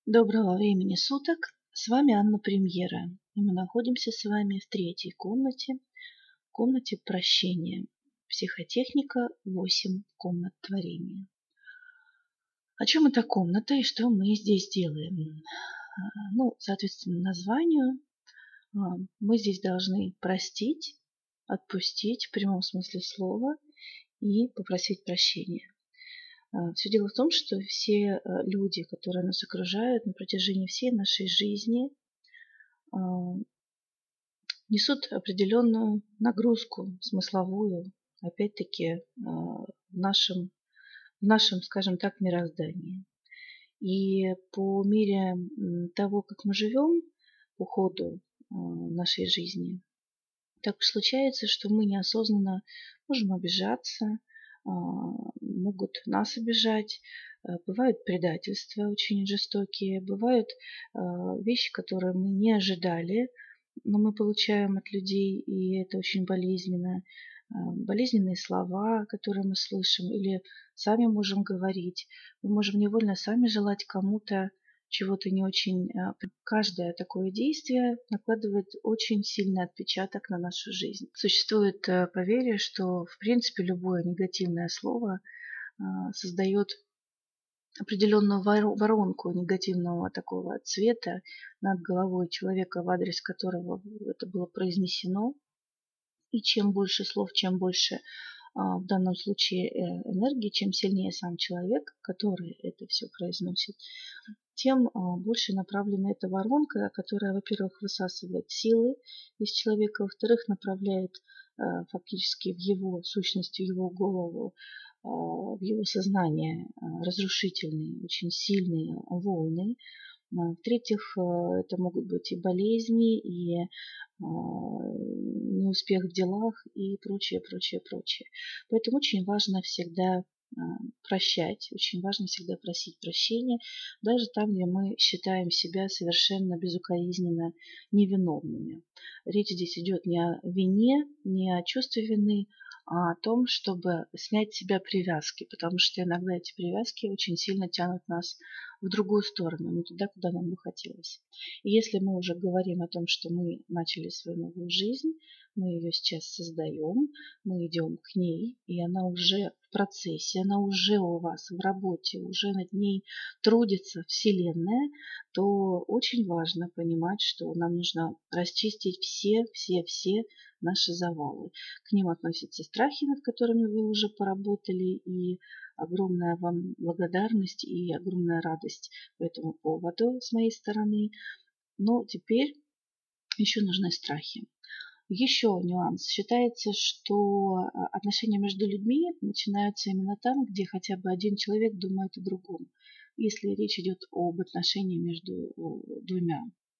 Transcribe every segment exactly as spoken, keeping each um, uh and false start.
Доброго времени суток! С вами Анна Премьера. И мы находимся с вами в третьей комнате, в комнате прощения. Психотехника восемь. Комнат творения. О чем эта комната и что мы здесь делаем? Ну, соответственно, названию. Мы здесь должны простить, отпустить в прямом смысле слова и попросить прощения. Все дело в том, что все люди, которые нас окружают на протяжении всей нашей жизни, несут определенную нагрузку смысловую, опять-таки, в нашем, в нашем, скажем так, мироздании. И по мере того, как мы живем по ходу нашей жизни, так уж случается, что мы неосознанно можем обижаться, могут нас обижать, бывают предательства очень жестокие, бывают вещи, которые мы не ожидали, но мы получаем от людей, и это очень болезненно. Болезненные слова, которые мы слышим, или сами можем говорить. Мы можем невольно сами желать кому-то чего-то не очень. Каждое такое действие накладывает очень сильный отпечаток на нашу жизнь. Существует поверье, что в принципе любое негативное слово создает определенную воронку негативного такого цвета над головой человека, в адрес которого это было произнесено. И чем больше слов, чем больше в данном случае энергии, чем сильнее сам человек, который это все произносит, тем больше направлена эта воронка, которая, во-первых, высасывает силы из человека, во-вторых, направляет фактически в его сущность, в его голову, в его сознание разрушительные, очень сильные волны. В-третьих, это могут быть и болезни, и неуспех в делах, и прочее, прочее, прочее. Поэтому очень важно всегда прощать, очень важно всегда просить прощения, даже там, где мы считаем себя совершенно безукоризненно невиновными. Речь здесь идет не о вине, не о чувстве вины, а о том, чтобы снять с себя привязки, потому что иногда эти привязки очень сильно тянут нас в другую сторону, не туда, куда нам бы хотелось. И если мы уже говорим о том, что мы начали свою новую жизнь, мы ее сейчас создаем, мы идем к ней, и она уже в процессе, она уже у вас в работе, уже над ней трудится Вселенная, то очень важно понимать, что нам нужно расчистить все, все, все наши завалы. К ним относятся страхи, над которыми вы уже поработали, и огромная вам благодарность и огромная радость по этому поводу с моей стороны. Но теперь еще нужны страхи. Еще нюанс. Считается, что отношения между людьми начинаются именно там, где хотя бы один человек думает о другом. Если речь идет об отношении между двумя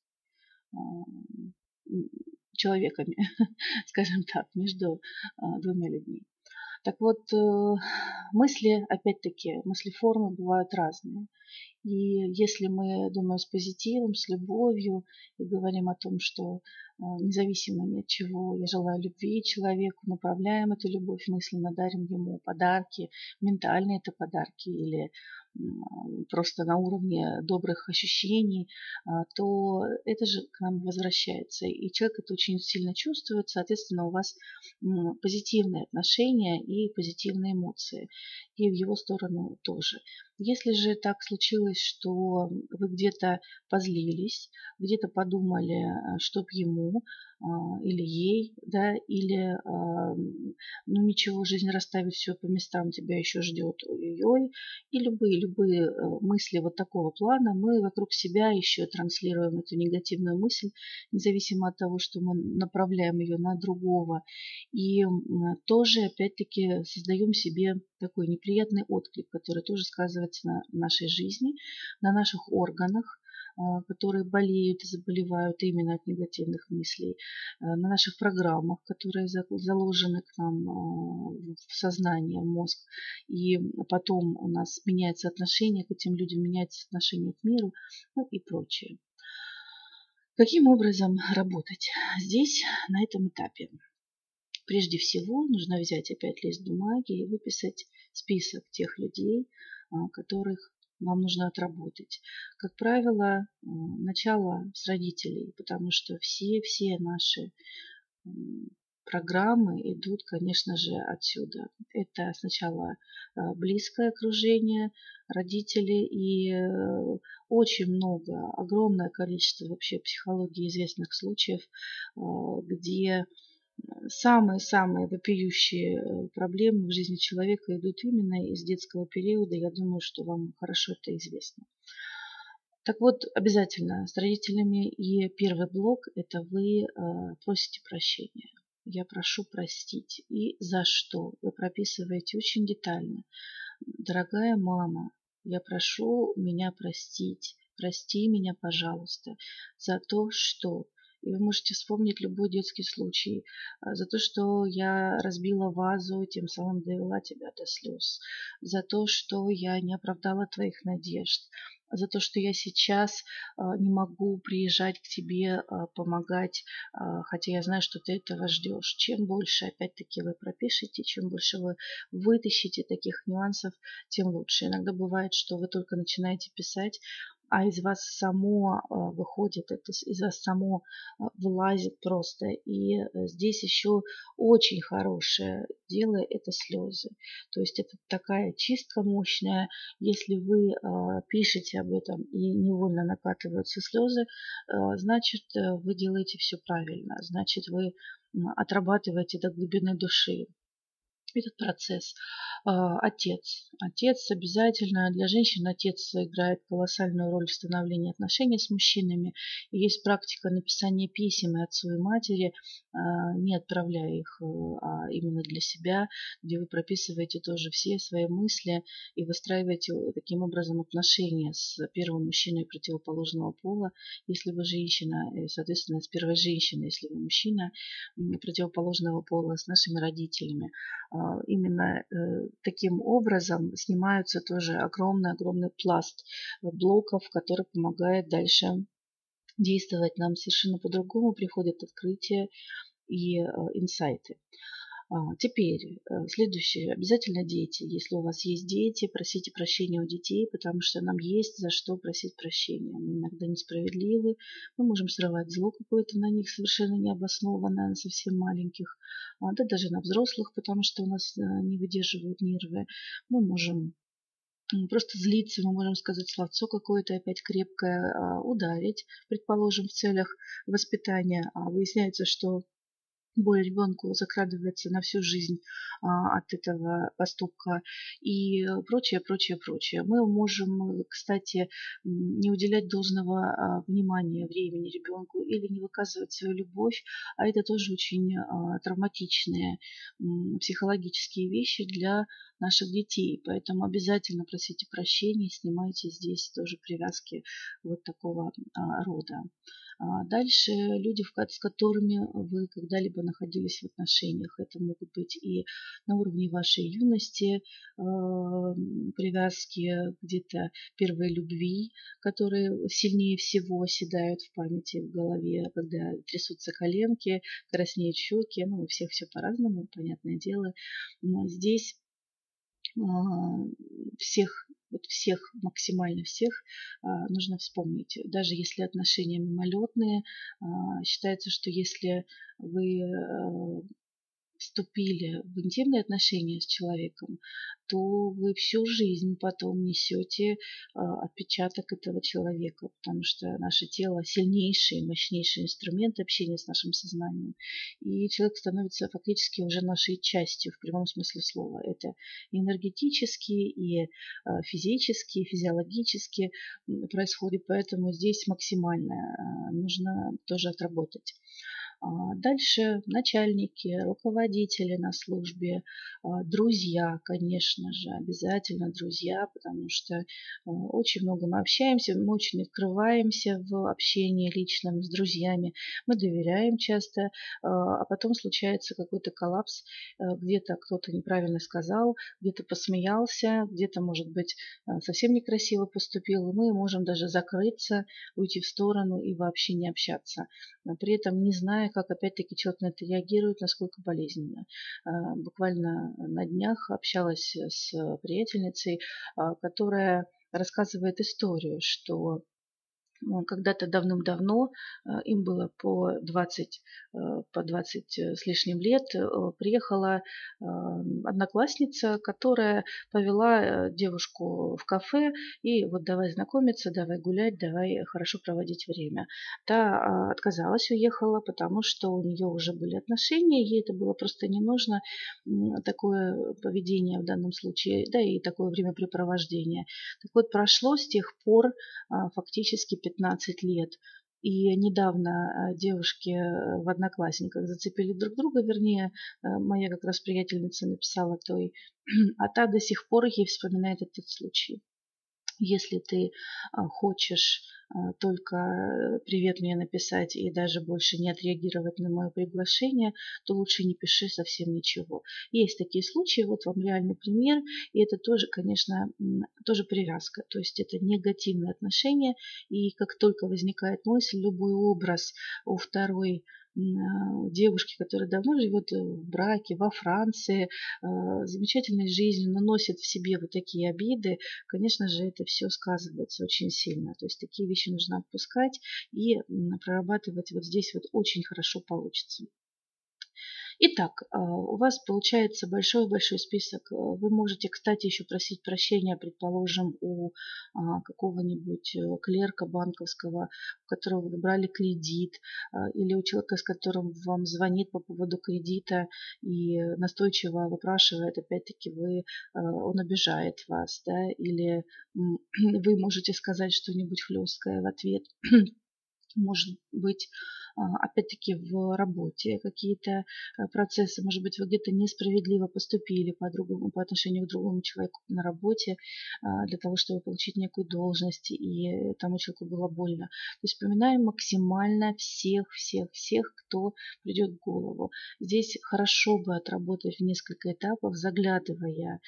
человеками, скажем так, между двумя людьми. Так вот, мысли, опять-таки, мысли-формы бывают разные. И если мы думаем с позитивом, с любовью и говорим о том, что независимо ни от чего, я желаю любви человеку, направляем эту любовь мысленно, дарим ему подарки, ментальные это подарки или просто на уровне добрых ощущений, то это же к нам возвращается. И человек это очень сильно чувствует, соответственно, у вас позитивные отношения и позитивные эмоции. И в его сторону тоже. Если же так случилось, что вы где-то позлились, где-то подумали, чтоб ему или ей, да, или ну ничего, жизнь расставит все по местам, тебя еще ждет, ой-ой-ой, и любые, любые мысли вот такого плана, мы вокруг себя еще транслируем эту негативную мысль, независимо от того, что мы направляем ее на другого, и тоже, опять-таки, создаем себе такой неприятный отклик, который тоже сказывается на нашей жизни, на наших органах, которые болеют и заболевают именно от негативных мыслей, на наших программах, которые заложены к нам в сознание, в мозг. И потом у нас меняется отношение к этим людям, меняется отношение к миру, ну и прочее. Каким образом работать здесь, на этом этапе? Прежде всего, нужно взять опять лист бумаги и выписать список тех людей, которых вам нужно отработать. Как правило, начало с родителей, потому что все-все наши программы идут, конечно же, отсюда. Это сначала близкое окружение, родители и очень много, огромное количество вообще психологии известных случаев, где самые-самые вопиющие проблемы в жизни человека идут именно из детского периода. Я думаю, что вам хорошо это известно. Так вот, обязательно с родителями. И первый блок – это вы просите прощения. Я прошу простить. И за что? Вы прописываете очень детально. Дорогая мама, я прошу меня простить. Прости меня, пожалуйста, за то, что... И вы можете вспомнить любой детский случай. За то, что я разбила вазу, тем самым довела тебя до слез. За то, что я не оправдала твоих надежд. За то, что я сейчас не могу приезжать к тебе, помогать, хотя я знаю, что ты этого ждешь. Чем больше, опять-таки, вы пропишете, чем больше вы вытащите таких нюансов, тем лучше. Иногда бывает, что вы только начинаете писать, а из вас само выходит, это из вас само вылазит просто. И здесь еще очень хорошее дело – это слезы. То есть это такая чистка мощная. Если вы пишете об этом и невольно накатываются слезы, значит, вы делаете все правильно. Значит, вы отрабатываете до глубины души этот процесс. Отец. Отец обязательно. Для женщин отец играет колоссальную роль в становлении отношений с мужчинами. И есть практика написания писем и отцу, и матери, не отправляя их, а именно для себя, где вы прописываете тоже все свои мысли и выстраиваете таким образом отношения с первым мужчиной противоположного пола, если вы женщина, и, соответственно, с первой женщиной, если вы мужчина противоположного пола, с нашими родителями. Именно таким образом снимаются тоже огромный-огромный пласт блоков, который помогает дальше действовать нам совершенно по-другому, приходят открытия и инсайты. Теперь следующее. Обязательно дети. Если у вас есть дети, просите прощения у детей, потому что нам есть за что просить прощения. Мы иногда несправедливы, мы можем срывать зло какое-то на них совершенно необоснованное, на совсем маленьких, да даже на взрослых, потому что у нас не выдерживают нервы. Мы можем просто злиться, мы можем сказать словцо какое-то опять крепкое, ударить, предположим, в целях воспитания, а выясняется, что боль ребенку закрадывается на всю жизнь а, от этого поступка и прочее, прочее, прочее. Мы можем, кстати, не уделять должного а, внимания времени ребенку или не выказывать свою любовь, а это тоже очень а, травматичные м, психологические вещи для наших детей. Поэтому обязательно просите прощения, снимайте здесь тоже привязки вот такого а, рода. Дальше люди, с которыми вы когда-либо находились в отношениях. Это могут быть и на уровне вашей юности привязки, где-то первой любви, которые сильнее всего оседают в памяти, в голове, когда трясутся коленки, краснеют щеки. Ну, у всех все по-разному, понятное дело. Но здесь всех Вот всех, максимально всех нужно вспомнить. Даже если отношения мимолетные, считается, что если вы вступили в интимные отношения с человеком, то вы всю жизнь потом несете отпечаток этого человека, потому что наше тело сильнейший, мощнейший инструмент общения с нашим сознанием. И человек становится фактически уже нашей частью в прямом смысле слова. Это и энергетически, и физически, и физиологически происходит, поэтому здесь максимально нужно тоже отработать. Дальше начальники, руководители на службе, друзья, конечно же, обязательно друзья, потому что очень много мы общаемся, мы очень открываемся в общении личном с друзьями, мы доверяем часто, а потом случается какой-то коллапс, где-то кто-то неправильно сказал, где-то посмеялся, где-то, может быть, совсем некрасиво поступил, и мы можем даже закрыться, уйти в сторону и вообще не общаться, при этом не зная, как опять-таки человек на это реагирует, насколько болезненно. Буквально на днях общалась с приятельницей, которая рассказывает историю, что когда-то давным-давно, им было по двадцать, по двадцать с лишним лет, приехала одноклассница, которая повела девушку в кафе и вот давай знакомиться, давай гулять, давай хорошо проводить время. Та отказалась, уехала, потому что у нее уже были отношения, ей это было просто не нужно, такое поведение в данном случае, да и такое времяпрепровождение. Так вот, прошло с тех пор фактически пятнадцать лет. И недавно девушки в Одноклассниках зацепили друг друга, вернее, моя как раз приятельница написала той, а та до сих пор ей вспоминает этот случай. Если ты хочешь только привет мне написать и даже больше не отреагировать на мое приглашение, то лучше не пиши совсем ничего. Есть такие случаи, вот вам реальный пример, и это тоже, конечно, тоже привязка, то есть это негативные отношения, и как только возникает мысль, любой образ у второй девушки, которая давно живет в браке, во Франции, замечательной жизнью, но носит в себе вот такие обиды, конечно же, это все сказывается очень сильно. То есть такие вещи нужно отпускать и прорабатывать вот здесь вот очень хорошо получится. Итак, у вас получается большой-большой список. Вы можете, кстати, еще просить прощения, предположим, у какого-нибудь клерка банковского, у которого вы брали кредит, или у человека, с которым вам звонит по поводу кредита и настойчиво выпрашивает, опять-таки, вы, он обижает вас, да, или вы можете сказать что-нибудь хлесткое в ответ. Может быть, опять-таки в работе какие-то процессы, может быть, вы где-то несправедливо поступили по, другому, по отношению к другому человеку на работе для того, чтобы получить некую должность, и тому человеку было больно. То есть вспоминаем максимально всех, всех, всех, кто придет в голову. Здесь хорошо бы отработать в несколько этапов, заглядывая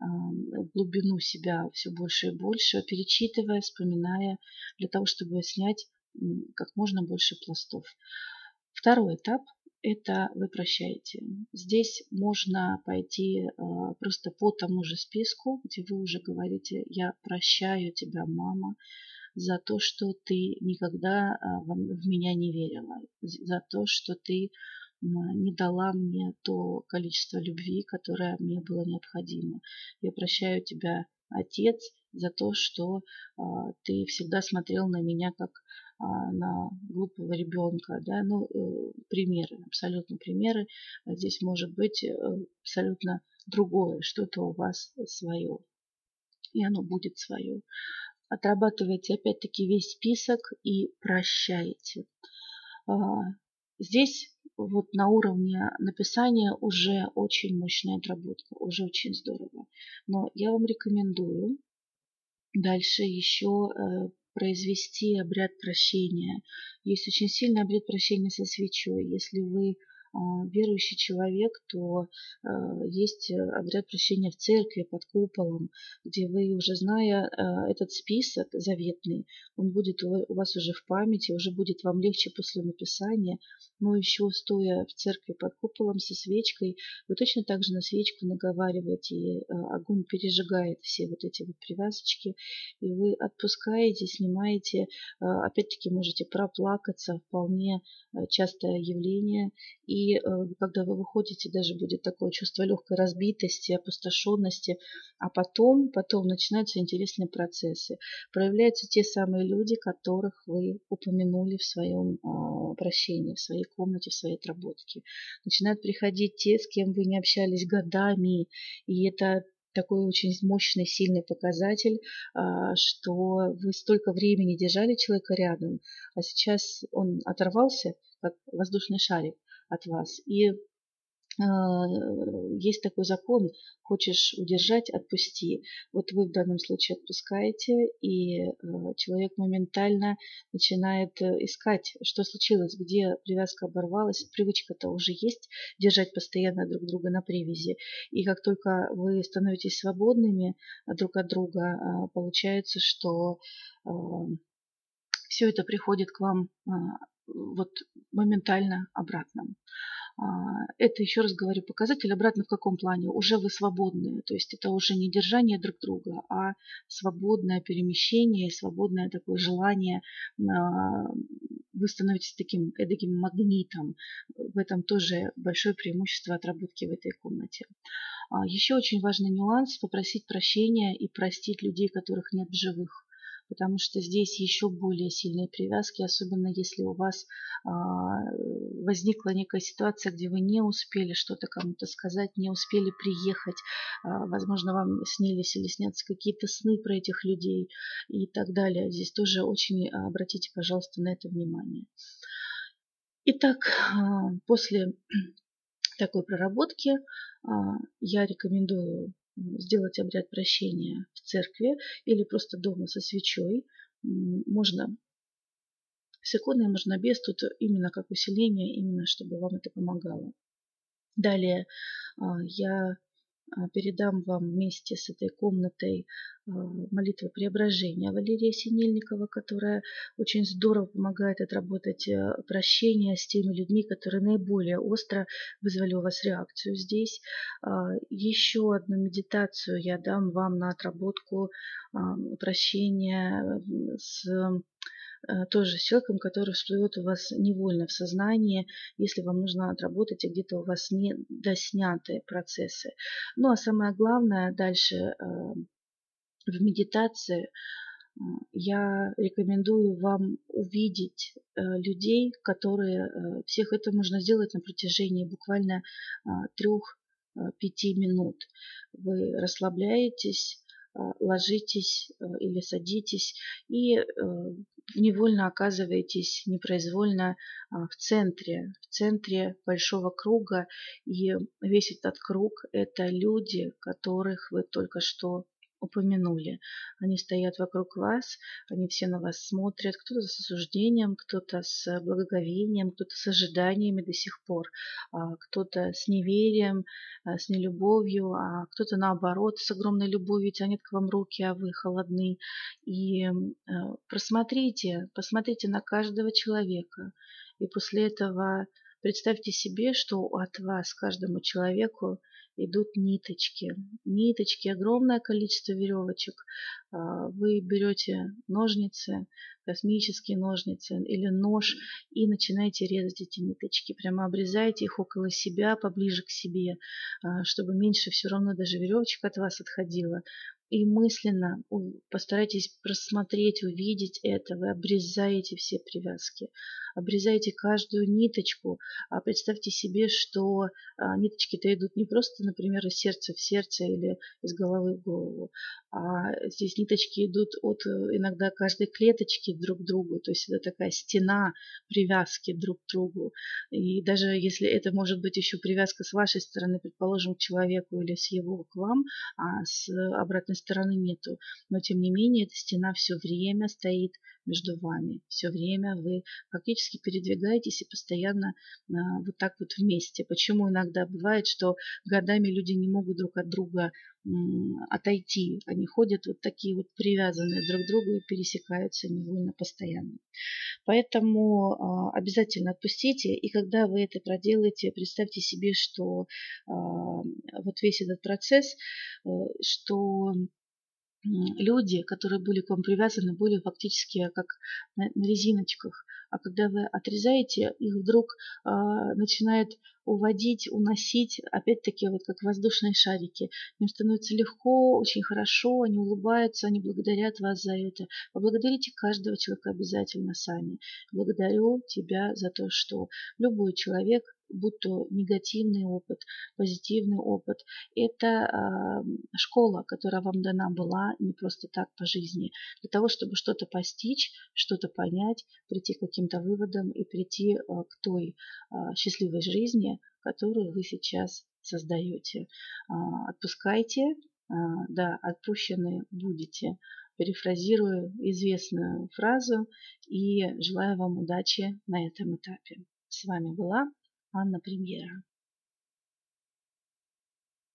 в глубину себя все больше и больше, перечитывая, вспоминая, для того, чтобы снять как можно больше пластов. Второй этап – это вы прощаете. Здесь можно пойти просто по тому же списку, где вы уже говорите: я прощаю тебя, мама, за то, что ты никогда в меня не верила, за то, что ты не дала мне то количество любви, которое мне было необходимо. Я прощаю тебя, отец, за то, что а, ты всегда смотрел на меня как а, на глупого ребенка. Да? Ну, э, примеры, абсолютно примеры. Здесь может быть э, абсолютно другое, что-то у вас свое. И оно будет свое. Отрабатывайте опять-таки весь список и прощаете. А, здесь вот на уровне написания уже очень мощная отработка, уже очень здорово. Но я вам рекомендую дальше еще э, произвести обряд прощения. Есть очень сильный обряд прощения со свечой. Если вы верующий человек, то э, есть обряд прощения в церкви под куполом, где вы, уже зная э, этот список заветный, он будет у вас уже в памяти, уже будет вам легче после написания. Но еще стоя в церкви под куполом со свечкой, вы точно так же на свечку наговариваете, и э, огонь пережигает все вот эти вот привязочки, и вы отпускаете, снимаете, э, опять-таки можете проплакаться, вполне частое явление. И когда вы выходите, даже будет такое чувство легкой разбитости, опустошенности, а потом, потом начинаются интересные процессы. Проявляются те самые люди, которых вы упомянули в своем а, прощении, в своей комнате, в своей отработке. Начинают приходить те, с кем вы не общались годами, и это такой очень мощный, сильный показатель, что вы столько времени держали человека рядом, а сейчас он оторвался, как воздушный шарик от вас. И э, есть такой закон: хочешь удержать — отпусти. Вот вы в данном случае отпускаете, и э, человек моментально начинает искать, что случилось, где привязка оборвалась. Привычка-то уже есть держать постоянно друг друга на привязи. И как только вы становитесь свободными друг от друга, получается, что э, все это приходит к вам вот моментально обратно. Это, еще раз говорю, показатель обратно в каком плане? Уже вы свободны, то есть это уже не держание друг друга, а свободное перемещение, свободное такое желание. Вы становитесь таким эдаким магнитом. В этом тоже большое преимущество отработки в этой комнате. Еще очень важный нюанс – попросить прощения и простить людей, которых нет в живых. Потому что здесь еще более сильные привязки, особенно если у вас а, возникла некая ситуация, где вы не успели что-то кому-то сказать, не успели приехать, а, возможно, вам снились или снятся какие-то сны про этих людей и так далее. Здесь тоже очень обратите, пожалуйста, на это внимание. Итак, а, после такой проработки а, я рекомендую сделать обряд прощения в церкви или просто дома со свечой. Можно с иконой, можно без, тут именно как усиление, именно чтобы вам это помогало. Далее я передам вам вместе с этой комнатой молитву преображения Валерия Синельникова, которая очень здорово помогает отработать прощение с теми людьми, которые наиболее остро вызвали у вас реакцию здесь. Еще одну медитацию я дам вам на отработку прощения с тоже с человеком, который всплывет у вас невольно в сознании, если вам нужно отработать, и где-то у вас не досняты процессы. Ну а самое главное, дальше в медитации я рекомендую вам увидеть людей, которые, всех это можно сделать на протяжении буквально трех-пяти минут. Вы расслабляетесь, ложитесь или садитесь и невольно оказываетесь непроизвольно в центре, в центре большого круга. И весь этот круг – это люди, которых вы только что упомянули. Они стоят вокруг вас, они все на вас смотрят, кто-то с осуждением, кто-то с благоговением, кто-то с ожиданиями до сих пор, кто-то с неверием, с нелюбовью, а кто-то наоборот с огромной любовью тянет к вам руки, а вы холодны. И просмотрите, посмотрите на каждого человека, и после этого представьте себе, что от вас каждому человеку идут ниточки. Ниточки, огромное количество веревочек. Вы берете ножницы, космические ножницы или нож и начинаете резать эти ниточки. Прямо обрезаете их около себя, поближе к себе, чтобы меньше все равно даже веревочек от вас отходило. И мысленно постарайтесь просмотреть, увидеть это. Вы обрезаете все привязки, обрезаете каждую ниточку. Представьте себе, что ниточки-то идут не просто, например, из сердца в сердце или из головы в голову, а здесь ниточки идут от иногда каждой клеточки друг к другу. То есть это такая стена привязки друг к другу. И даже если это может быть еще привязка с вашей стороны, предположим, к человеку или с его к вам, а с обратной стороны нету. Но тем не менее эта стена все время стоит между вами. Все время вы фактически передвигаетесь и постоянно а, вот так вот вместе. Почему иногда бывает, что годами люди не могут друг от друга м, отойти. Они ходят вот такие вот привязанные друг к другу и пересекаются невольно постоянно. Поэтому а, обязательно отпустите. И когда вы это проделаете, представьте себе, что а, вот весь этот процесс, что люди, которые были к вам привязаны, были фактически как на, на резиночках. А когда вы отрезаете, их вдруг э, начинает уводить, уносить, опять-таки, вот как воздушные шарики. Им становится легко, очень хорошо, они улыбаются, они благодарят вас за это. Поблагодарите каждого человека обязательно сами. Благодарю тебя за то, что любой человек, будь то негативный опыт, позитивный опыт, это э, школа, которая вам дана была не просто так по жизни, для того, чтобы что-то постичь, что-то понять, прийти к каким-то выводам и прийти э, к той э, счастливой жизни, которую вы сейчас создаете. Э, отпускайте, э, да, отпущены будете. Перефразирую известную фразу и желаю вам удачи на этом этапе. С вами была Анна Премьера.